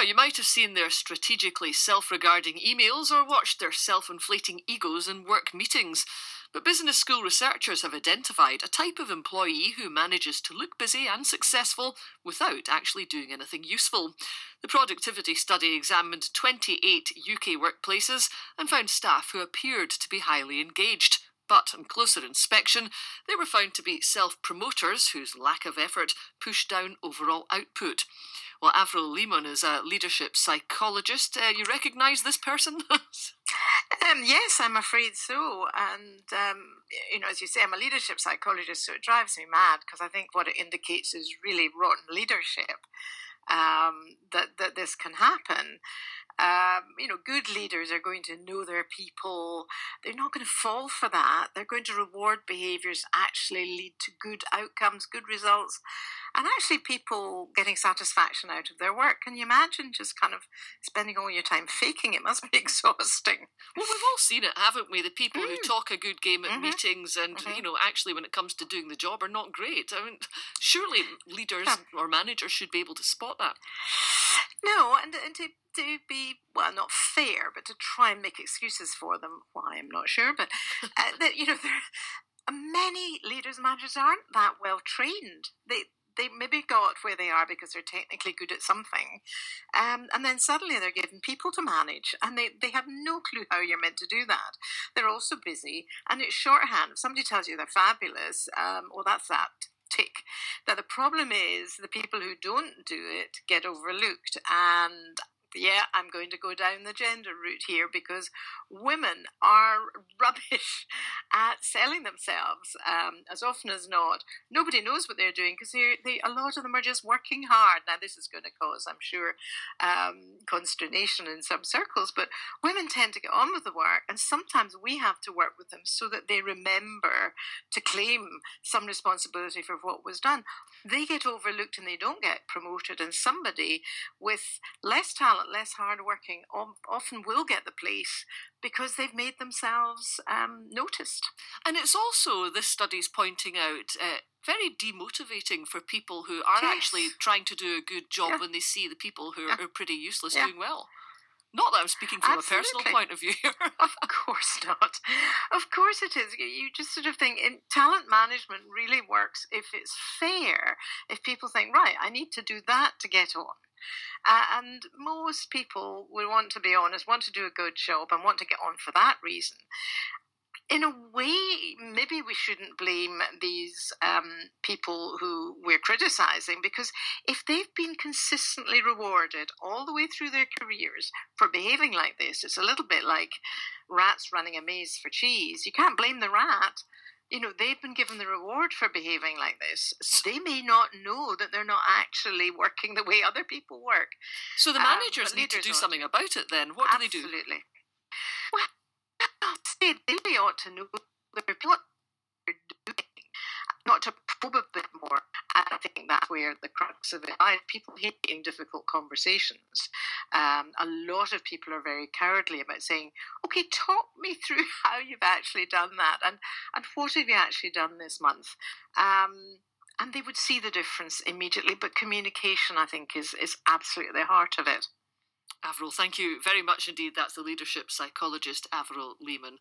you might have seen their strategically self-regarding emails or watched their self-inflating egos in work meetings. But business school researchers have identified a type of employee who manages to look busy and successful without actually doing anything useful. The productivity study examined 28 UK workplaces and found staff who appeared to be highly engaged. But on closer inspection, they were found to be self-promoters whose lack of effort pushed down overall output. Well, Avril Lehman is a leadership psychologist. You recognise this person? Yes, I'm afraid so. And, as you say, I'm a leadership psychologist, so it drives me mad because I think what it indicates is really rotten leadership, that this can happen. Good leaders are going to know their people. They're not going to fall for that. They're going to reward behaviors that actually lead to good outcomes, good results, and actually people getting satisfaction out of their work. Can you imagine just kind of spending all your time faking? It must be exhausting. Well, we've all seen it, haven't we? The people who talk a good game at meetings and, actually when it comes to doing the job are not great. I mean, surely leaders or managers should be able to spot that. No, and to be, well, not fair, but to try and make excuses for them, why, I'm not sure, but, many leaders and managers aren't that well trained. They maybe got where they are because they're technically good at something. And then suddenly they're given people to manage and they have no clue how you're meant to do that. They're also busy and it's shorthand. If somebody tells you they're fabulous, that's that. Tick. Now, the problem is the people who don't do it get overlooked. And yeah, I'm going to go down the gender route here because women are rubbish at selling themselves as often as not. Nobody knows what they're doing because a lot of them are just working hard. Now, this is going to cause, I'm sure, consternation in some circles, but women tend to get on with the work and sometimes we have to work with them so that they remember to claim some responsibility for what was done. They get overlooked and they don't get promoted, and somebody with less talent, less hardworking, often will get the place because they've made themselves noticed. And it's also, this study's pointing out, very demotivating for people who are actually trying to do a good job when they see the people who are pretty useless doing well. Not that I'm speaking from a personal point of view here. Of course not. Of course it is. You just sort of think talent management really works if it's fair. If people think, right, I need to do that to get on. And most people will want to be honest, want to do a good job and want to get on for that reason. In a way, maybe we shouldn't blame these people who we're criticising, because if they've been consistently rewarded all the way through their careers for behaving like this, it's a little bit like rats running a maze for cheese. You can't blame the rat. They've been given the reward for behaving like this. They may not know that they're not actually working the way other people work. So the managers need to do something about it then. What do they do? Absolutely. Well, they really ought to know what they're doing, not to probe a bit more. I think that's where the crux of it lies. People hate in difficult conversations. A lot of people are very cowardly about saying, okay, talk me through how you've actually done that and what have you actually done this month. And they would see the difference immediately. But communication, I think, is absolutely the heart of it. Avril, thank you very much indeed. That's the leadership psychologist, Avril Lehman.